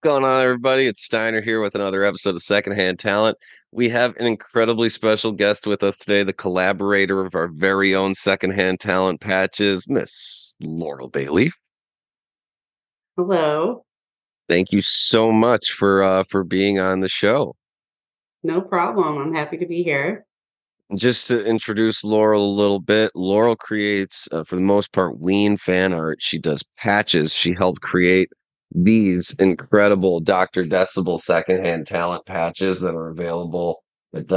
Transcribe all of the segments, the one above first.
Going on, everybody? It's Steiner here with another episode of Secondhand Talent. We have an incredibly special guest with us today, the collaborator of our very own Secondhand Talent patches, Miss Laurel Bailey. Hello. Thank you so much for being on the show. No problem. I'm happy to be here. Just to introduce Laurel a little bit, Laurel creates, for the most part, Ween fan art. She does patches. She helped create these incredible Dr. Decibel secondhand talent patches that are available at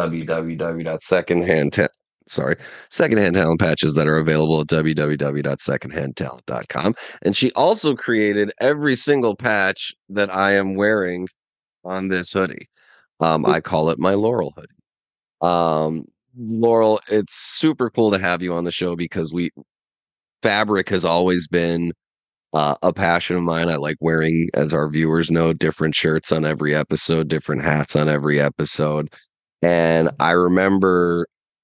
secondhand talent patches that are available at www.secondhandtalent.com. And she also created every single patch that I am wearing on this hoodie. I call it my Laurel hoodie. Laurel, it's super cool to have you on the show because fabric has always been a passion of mine. I like wearing, as our viewers know, different shirts on every episode, different hats on every episode. And I remember,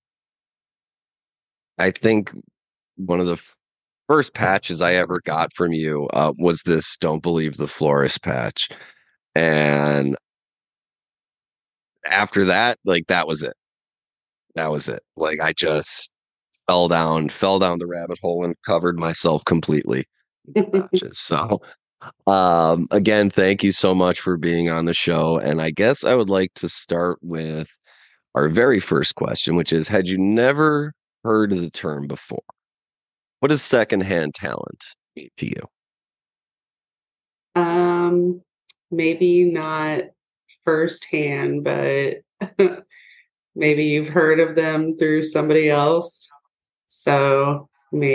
I think one of the first patches I ever got from you was this "Don't Believe the Florist" patch. And after that, like that was it. That was it. Like I just fell down the rabbit hole and covered myself completely in patches. So again, thank you so much for being on the show. And I guess I would like to start with our very first question, which is, had you never heard of the term before? What does secondhand talent mean to you? Um, Maybe not firsthand, but maybe you've heard of them through somebody else. So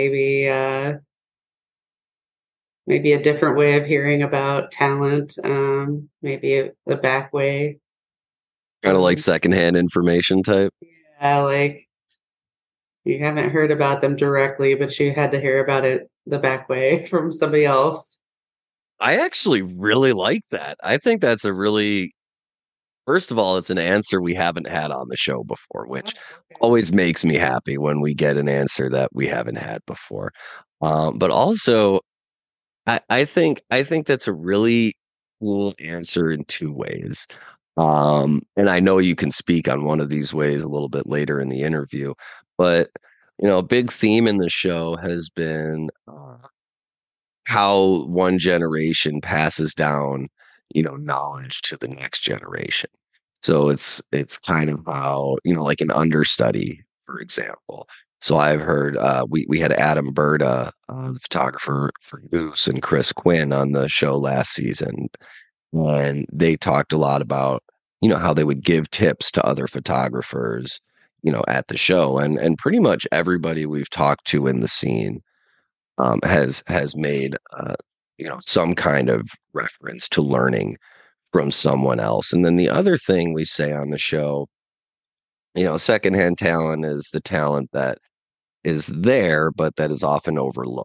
maybe a different way of hearing about talent, maybe a back way. Kind of like secondhand information type? Yeah, like you haven't heard about them directly, but you had to hear about it the back way from somebody else. I actually really like that. I think that's a really, first of all, it's an answer we haven't had on the show before, Oh, which okay. always makes me happy when we get an answer that we haven't had before. But also, I think that's a really cool answer in two ways. And I know you can speak on one of these ways a little bit later in the interview, but a big theme in the show has been how one generation passes down, knowledge to the next generation. So it's kind of how, like an understudy, for example. So I've heard we had Adam Berta, the photographer for Goose, and Chris Quinn on the show last season, and they talked a lot about how they would give tips to other photographers, at the show, and pretty much everybody we've talked to in the scene has made some kind of reference to learning from someone else. And then the other thing we say on the show, secondhand talent is the talent that is there, but that is often overlooked.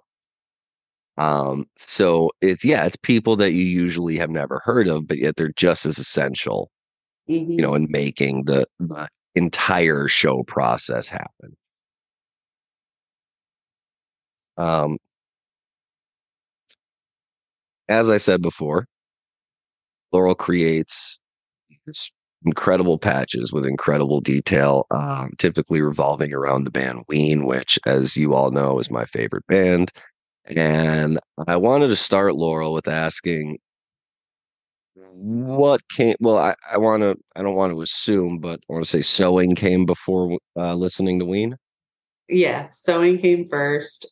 So it's people that you usually have never heard of, but yet they're just as essential, Hmm. in making the entire show process happen. Um, as I said before, Laurel creates these incredible patches with incredible detail, typically revolving around the band Ween, which, as you all know, is my favorite band. And I wanted to start, Laurel, with asking what came. Well, I don't want to assume, but I want to say sewing came before listening to Ween. Yeah, sewing came first.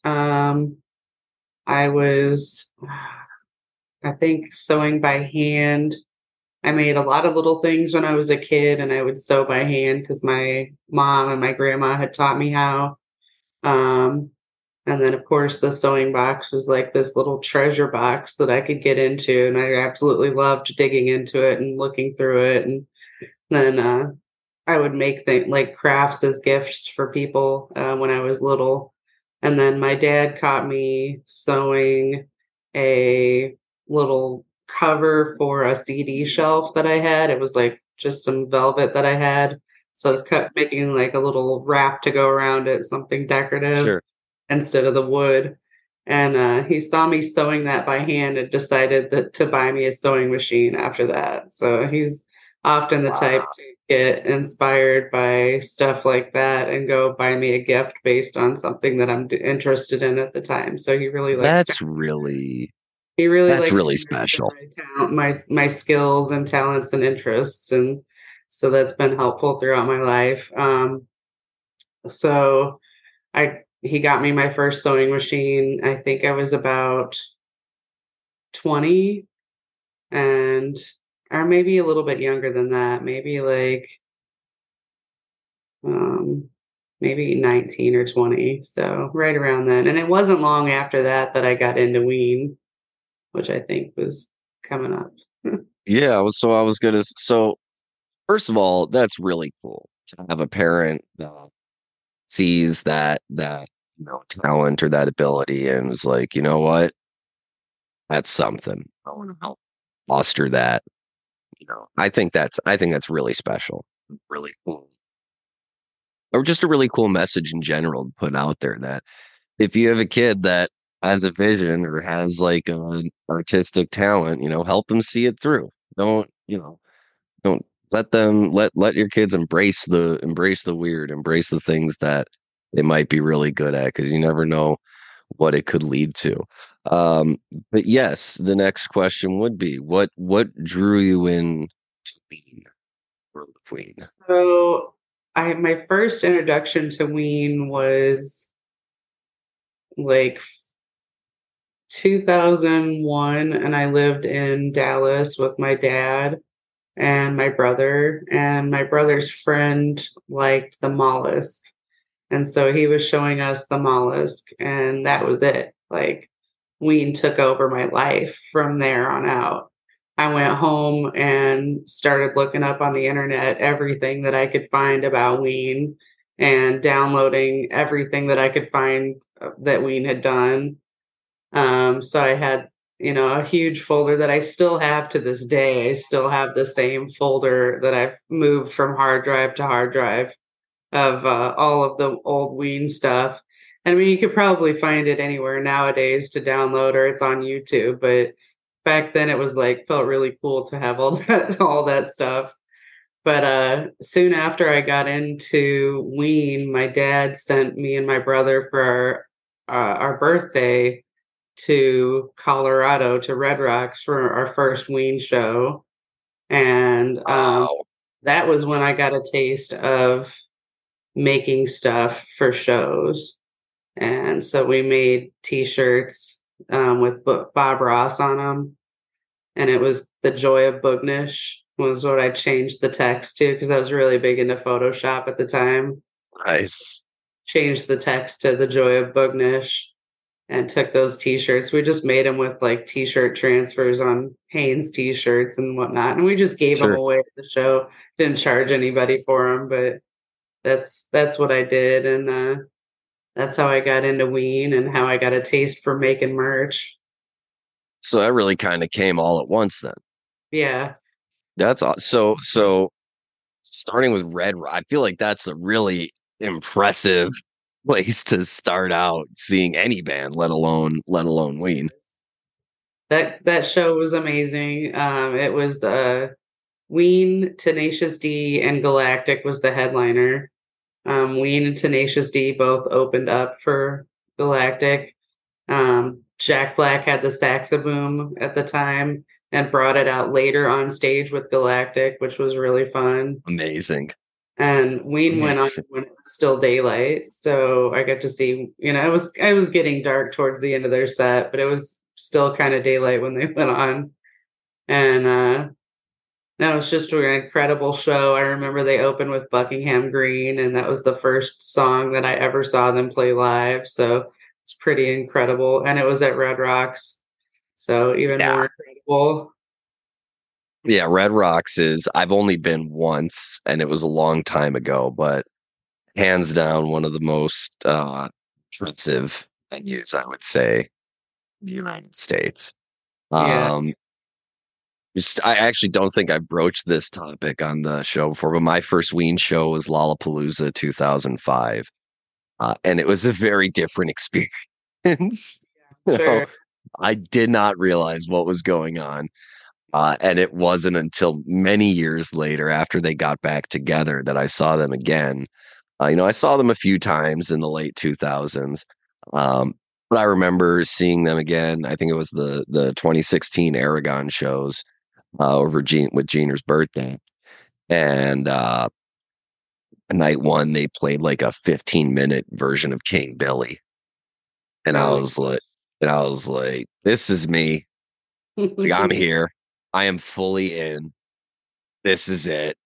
I was, I think, sewing by hand. I made a lot of little things when I was a kid, and I would sew by hand because my mom and my grandma had taught me how. Um, and then, of course, the sewing box was like this little treasure box that I could get into, and I absolutely loved digging into it and looking through it. And then I would make things like crafts as gifts for people when I was little. And then my dad caught me sewing a little cover for a CD shelf that I had. It was like just some velvet that I had. So I was making like a little wrap to go around it, something decorative Sure. instead of the wood. And he saw me sewing that by hand and decided to buy me a sewing machine after that. So he's often the type Wow. to get inspired by stuff like that and go buy me a gift based on something that I'm interested in at the time. So That's really he really that's likes to really nurture special. my talent, my skills and talents and interests, and so that's been helpful throughout my life. So I he got me my first sewing machine. I think I was about 20, and or maybe a little bit younger than that, maybe like um maybe 19 or 20. So right around then. And it wasn't long after that that I got into Ween, which I think was coming up. Yeah, I was gonna so first of all, that's really cool to have a parent that sees that talent or that ability and is like, you know what, that's something. I want to help foster that. I think that's really special, really cool, or just a really cool message in general to put out there that if you have a kid that has a vision or has like an artistic talent, help them see it through. Don't don't let your kids embrace the weird, embrace the things that they might be really good at because you never know what it could lead to. Um, but yes, the next question would be what drew you in to Queen, World of Queen? So I my first introduction to Ween was like 2001, and I lived in Dallas with my dad and my brother, and my brother's friend liked the mollusk. And so he was showing us the mollusk, and that was it. Like, Ween took over my life from there on out. I went home and started looking up on the internet everything that I could find about Ween and downloading everything that I could find that Ween had done. So I had, a huge folder that I still have to this day. I still have the same folder that I've moved from hard drive to hard drive of all of the old Ween stuff. And I mean, you could probably find it anywhere nowadays to download, or it's on YouTube. But back then, it was like felt really cool to have all that all that stuff. But soon after I got into Ween, my dad sent me and my brother for our birthday to Colorado to Red Rocks for our first Ween show, and Wow. that was when I got a taste of making stuff for shows. And so we made T-shirts with Bob Ross on them, and it was "The Joy of Boognish" was what I changed the text to because I was really big into Photoshop at the time. Nice. Changed the text to "The Joy of Boognish" and took those T-shirts. We just made them with like T-shirt transfers on Hanes T-shirts and whatnot, and we just gave them Sure. away at the show. Didn't charge anybody for them, but that's what I did, and that's how I got into Ween and how I got a taste for making merch. So that really kind of came all at once then. Yeah. So starting with Red Rock, I feel like that's a really impressive place to start out seeing any band, let alone Ween. That show was amazing. It was Ween, Tenacious D, and Galactic was the headliner. Ween and Tenacious D both opened up for Galactic. Jack Black had the saxoboom at the time and brought it out later on stage with Galactic, which was really fun. Amazing. And Ween went on Amazing. when it was still daylight, so I got to see. It was getting dark towards the end of their set, but it was still kind of daylight when they went on. And that was just an incredible show. I remember they opened with Buckingham Green, and that was the first song that I ever saw them play live. So it's pretty incredible, and it was at Red Rocks, so even Yeah. more incredible. Yeah, Red Rocks is I've only been once and it was a long time ago, but hands down one of the most impressive venues, I would say, in the United States. Yeah. Um I actually don't think I broached this topic on the show before, but my first Ween show was Lollapalooza 2005. And it was a very different experience. Sure. I did not realize what was going on. And it wasn't until many years later, after they got back together, that I saw them again. I saw them a few times in the late 2000s. Um, but I remember seeing them again. I think it was the 2016 Aragon shows over with Jeaner's birthday. And night one, they played like a 15-minute version of King Billy. And I Oh, was like, this is me. Like, I'm here. I am fully in. This is it.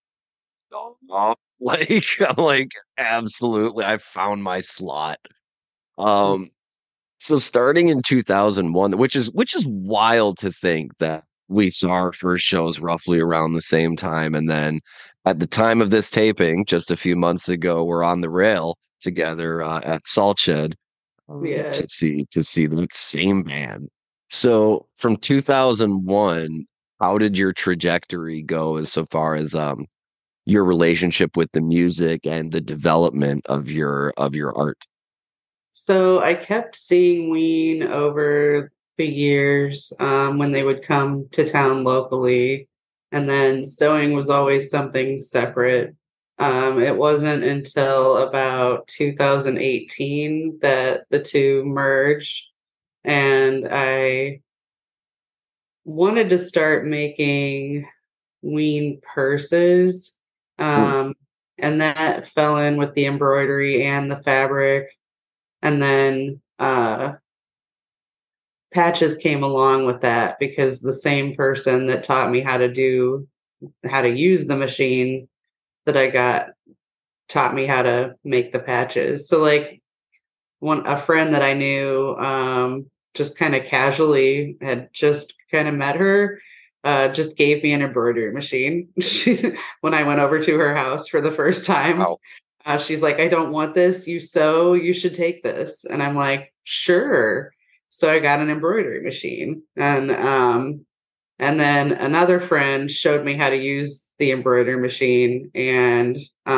Like, I'm like, absolutely. I found my slot. Um, so starting in 2001, which is wild to think that we saw our first shows roughly around the same time. And then at the time of this taping, just a few months ago, we're on the rail together at Salt Shed yeah. to see the same band. So from 2001, how did your trajectory go as so far as your relationship with the music and the development of your art? So I kept seeing Ween over the years when they would come to town locally. And then sewing was always something separate. It wasn't until about 2018 that the two merged. And I wanted to start making Ween purses. Hmm. Um, and that fell in with the embroidery and the fabric. And then patches came along with that because the same person that taught me how to use the machine that I got taught me how to make the patches. So like one a friend that I knew just kind of casually had just kind of met her just gave me an embroidery machine when I went over to her house for the first time. Wow. She's like, I don't want this. You sew, you should take this. And I'm like, sure. So I got an embroidery machine. And then another friend showed me how to use the embroidery machine and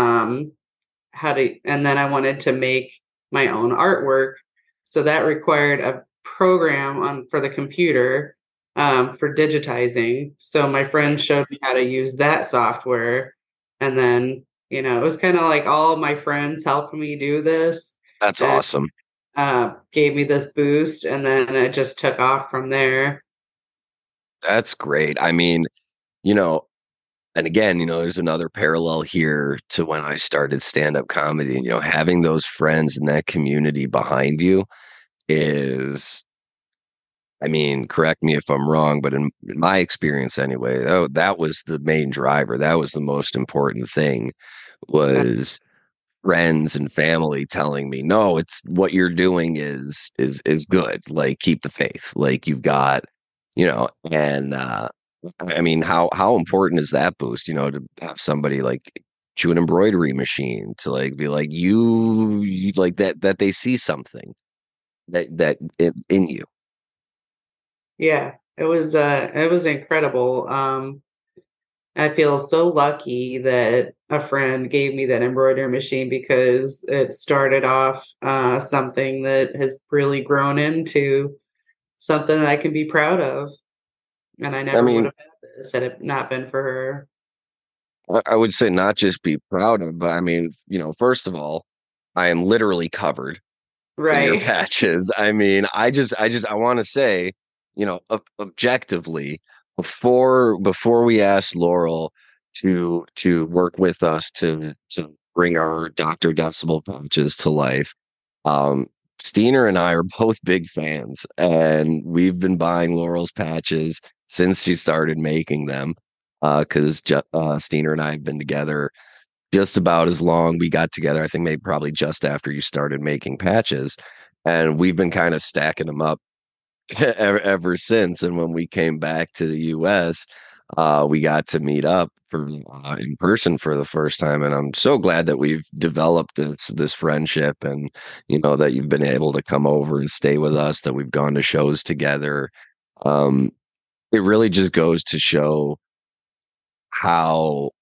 and then I wanted to make my own artwork. So that required a program on for the computer for digitizing. So my friend showed me how to use that software. And then, it was kind of like all my friends helped me do this That's and awesome. gave me this boost. And then it just took off from there. That's great. I mean, you know, and again, there's another parallel here to when I started stand-up comedy. Having those friends and that community behind you is, I mean, correct me if I'm wrong, but in my experience anyway, oh, that was the main driver. That was the most important thing, Yeah. was friends and family telling me, no, it's what you're doing is good. Like, keep the faith. Like, you've got, and I mean, how important is that boost, to have somebody like to an embroidery machine to like be like you like that they see something that in you. Yeah. It was incredible. I feel so lucky that a friend gave me that embroidery machine because it started off something that has really grown into something that I can be proud of. And I I never would mean, have had this had it not been for her. I would say not just be proud of, but I mean, first of all, I am literally covered in your Right. patches. I mean, I want to say, objectively, before we asked Laurel to work with us to bring our Dr. Decibel patches to life, um, Steiner and I are both big fans, and we've been buying Laurel's patches since she started making them. Because Steiner and I have been together just about as long. We got together, I think maybe probably just after you started making patches, and we've been kind of stacking them up ever since. And when we came back to the U.S., we got to meet up in person for the first time, and I'm so glad that we've developed this friendship, and that you've been able to come over and stay with us, that we've gone to shows together. Um, it really just goes to show how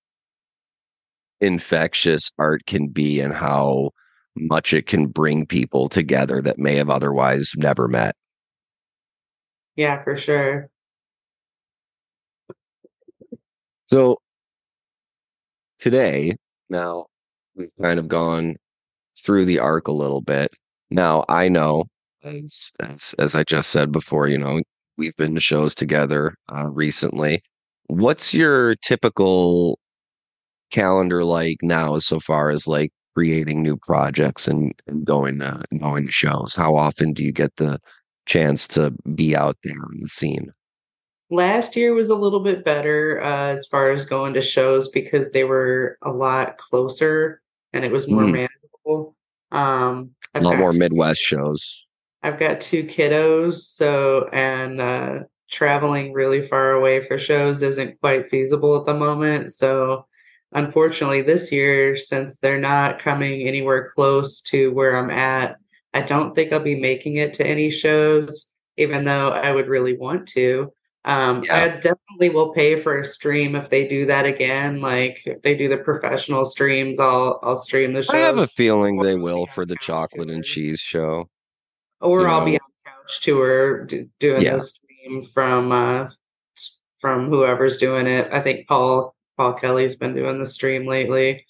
infectious art can be and how much it can bring people together that may have otherwise never met. Yeah, for sure. So today, now we've kind of gone through the arc a little bit. Now I know, as I just said before, we've been to shows together recently. What's your typical calendar like now, so far as like creating new projects and going to shows? How often do you get the chance to be out there on the scene? Last year was a little bit better as far as going to shows because they were a lot closer and it was more Mm, manageable. a lot more Midwest shows. I've got two kiddos, so and traveling really far away for shows isn't quite feasible at the moment. So, unfortunately, this year, since they're not coming anywhere close to where I'm at, I don't think I'll be making it to any shows, even though I would really want to. Yeah. I definitely will pay for a stream if they do that again. Like if they do the professional streams, I'll stream the I have a shows, feeling or they I'll be will on for the couch chocolate and tour. cheese show. You Or I'll be know, on couch tour doing yeah. the stream from whoever's doing it. I think Paul Kelly's been doing the stream lately.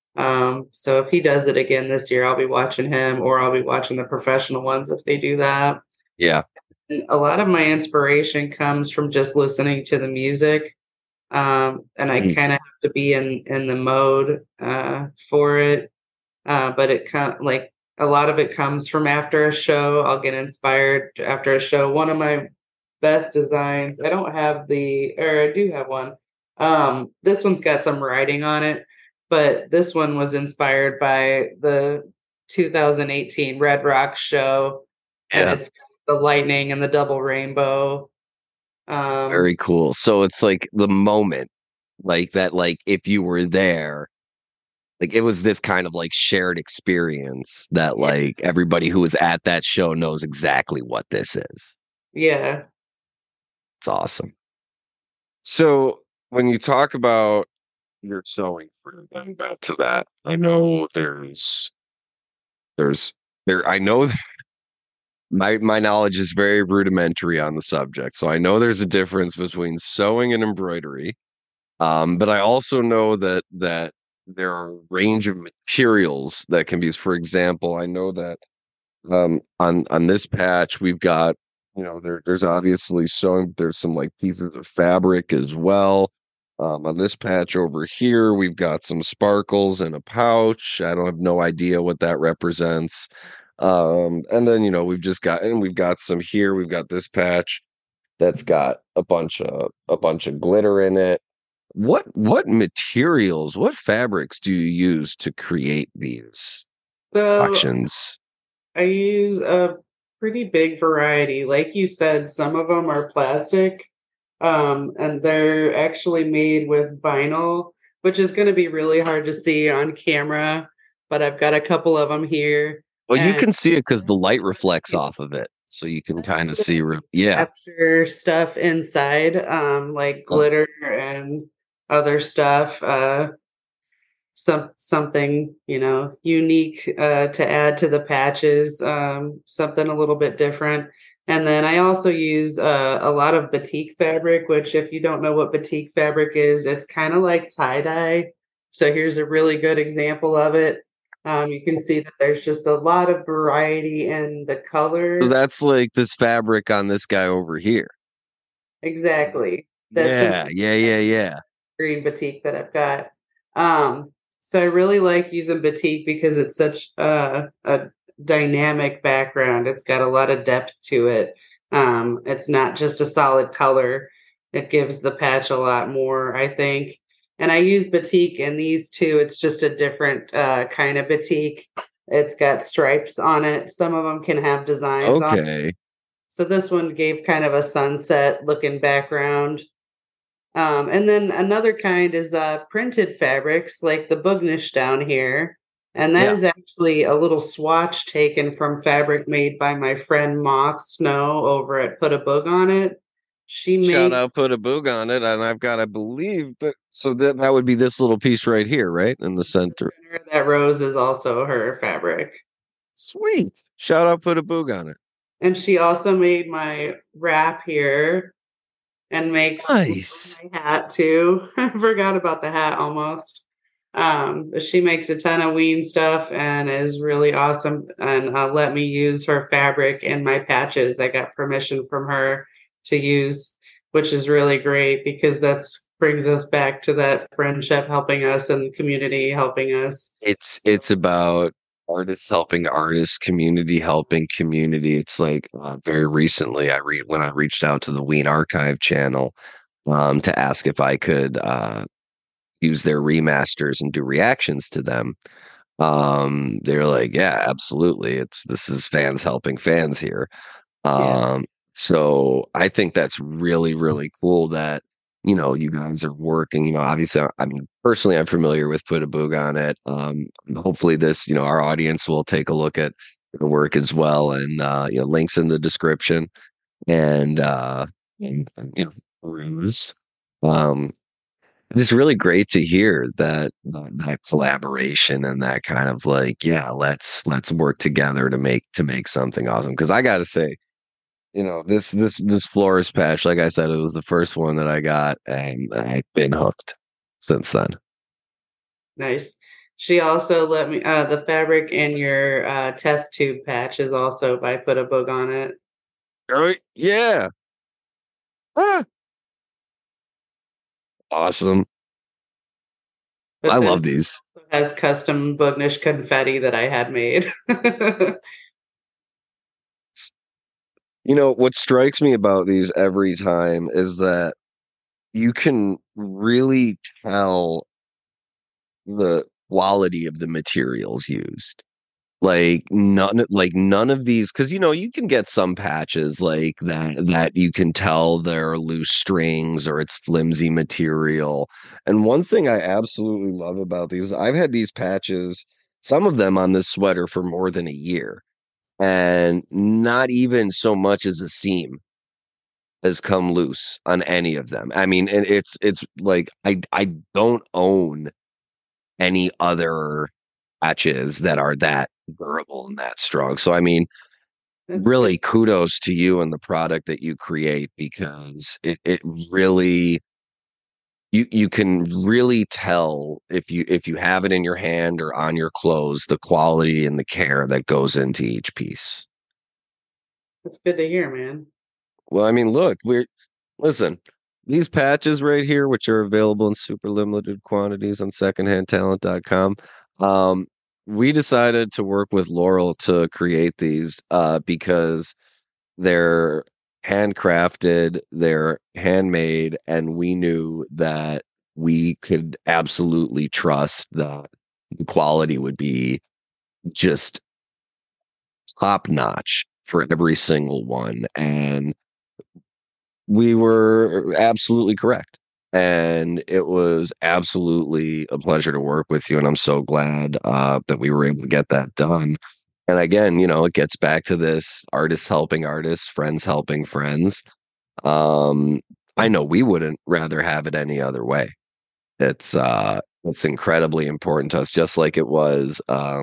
So if he does it again this year, I'll be watching him, or I'll be watching the professional ones if they do that. Yeah. And a lot of my inspiration comes from just listening to the music, and I Mm. kind of have to be in the mode for it. But like a lot of it comes from after a show. I'll get inspired after a show. One of my best designs, I don't have or I do have one. This one's got some writing on it, but this one was inspired by the 2018 Red Rocks show, and Yeah. it's got the lightning and the double rainbow. Um, Very cool. So it's like the moment, like that, like if you were there, like it was this kind of like shared experience that yeah, like everybody who was at that show knows exactly what this is. yeah. It's awesome. So when you talk about your sewing for going back to that, I know there's there I know my knowledge is very rudimentary on the subject. So I know there's a difference between sewing and embroidery. But I also know that there are a range of materials that can be used. For example, I know that on this patch we've got, there's obviously sewing, there's some like pieces of fabric as well. On this patch over here, we've got some sparkles in a pouch. I don't have no idea what that represents. And then we've got some here. We've got this patch that's got a bunch of glitter in it. What materials, what fabrics do you use to create these So auctions? I use a pretty big variety. Like you said, some of them are plastic, and they're actually made with vinyl, which is going to be really hard to see on camera, but I've got a couple of them here. Well, you And can see it because the light reflects off of it, so you can that's kind of so see. I can Yeah. capture stuff inside, like glitter and other stuff. Something unique to add to the patches, something a little bit different. And then I also use a lot of batik fabric, which if you don't know what batik fabric is, it's kind of like tie dye. So here's a really good example of it. You can see that there's just a lot of variety in the So colors. that's like this fabric on this guy over here. Exactly. That's an Yeah, yeah, yeah, yeah. green batik that I've got. So I really like using batik because it's such a dynamic background. It's got a lot of depth to it. It's not just a solid color. It gives the patch a lot more, I think. And I use batik in these too. It's just a different kind of batik. It's got stripes on it. Some of them can have designs on it. Okay. So this one gave kind of a sunset looking background. And then another kind is printed fabrics like the Bugnish down here. And that Yeah. is actually a little swatch taken from fabric made by my friend Moth Snow over at Put a Boog on It. She Shout makes out, put a boog on it, and I've got, I believe that. So that would be this little piece right here, right in the center. that rose is also her fabric. Sweet. Shout out, put a boog on it. And she also made my wrap here and makes Nice. my hat too. I forgot about the hat almost. But she makes a ton of Ween stuff and is really awesome and let me use her fabric in my patches. I got permission from her to use, which is really great because that's brings us back to that friendship helping us and the community helping us. It's about artists helping artists, community helping community. It's like very recently when I reached out to the Ween Archive channel to ask if I could use their remasters and do reactions to them. They're like, yeah, absolutely. This is fans helping fans here. Yeah. Um, so I think that's really, really cool that, you guys are working, obviously, I mean, personally, I'm familiar with Put a Boog on it. Hopefully our audience will take a look at the work as well and, links in the description and, and, peruse. Um, it's really great to hear that collaboration and that kind of like, yeah, let's work together to make something awesome. Because I got to say, this florist patch, like I said, it was the first one that I got, and I've been hooked since then. Nice. She also let me the fabric in your test tube patch is also by Put a Boog on it. Oh yeah, ah, awesome! I But then love it these. has custom Boognish confetti that I had made. What strikes me about these every time is that you can really tell the quality of the materials used. Like none of these, because you can get some patches like that you can tell they're loose strings or it's flimsy material. And one thing I absolutely love about these, I've had these patches, some of them on this sweater for more than a year, and not even so much as a seam has come loose on any of them. I mean, and it's like I don't own any other patches that are that durable and that strong. So I mean, That's good. really kudos to you and the product that you create because it really you can really tell if you have it in your hand or on your clothes the quality and the care that goes into each piece. That's good to hear, man. Well, I mean, look, listen, these patches right here, which are available in super limited quantities on secondhandtalent.com. Um, we decided to work with Laurel to create these because they're handcrafted, they're handmade, and we knew that we could absolutely trust that the quality would be just top notch for every single one. And we were absolutely correct. And it was absolutely a pleasure to work with you. And I'm so glad that we were able to get that done. And again, it gets back to this artists helping artists, friends helping friends. Um, I know we wouldn't rather have it any other way. It's incredibly important to us, just like it was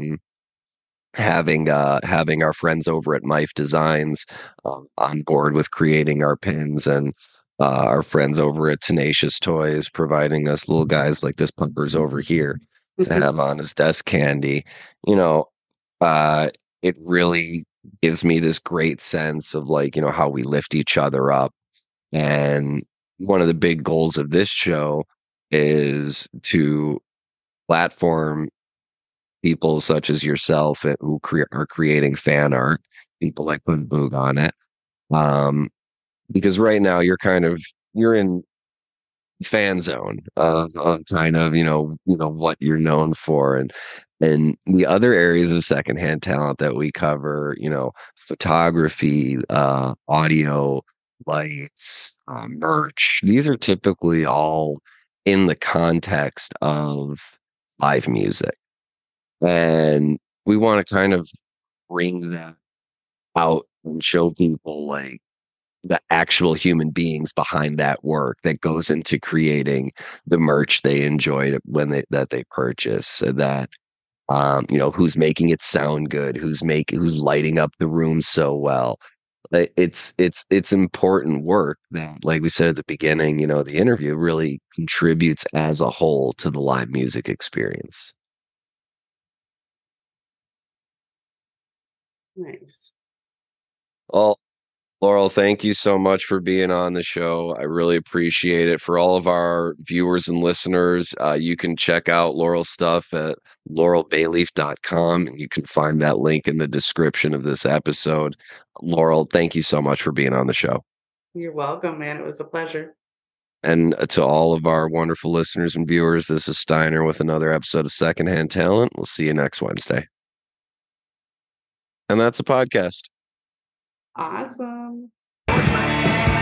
having our friends over at Mife Designs on board with creating our pins and our friends over at Tenacious Toys providing us little guys like this Pumpers over here to have on as desk candy. You know, uh, it really gives me this great sense of like, how we lift each other up. And one of the big goals of this show is to platform people such as yourself who are creating fan art, people like Put Boog on it. Um, because right now you're in fan zone of kind of what you're known for, and the other areas of secondhand talent that we cover, photography, audio, lights, merch. These are typically all in the context of live music. And we want to kind of bring that out and show people like the actual human beings behind that work that goes into creating the merch they enjoyed when they purchase. So that who's making it sound good, who's lighting up the room so well. It's important work that, like we said at the beginning, the interview really contributes as a whole to the live music experience. Nice. Well, Laurel, thank you so much for being on the show. I really appreciate it. For all of our viewers and listeners, you can check out Laurel's stuff at laurelbayleaf.com, and you can find that link in the description of this episode. Laurel, thank you so much for being on the show. You're welcome, man. It was a pleasure. And to all of our wonderful listeners and viewers, this is Steiner with another episode of Secondhand Talent. We'll see you next Wednesday. And that's a podcast. Awesome.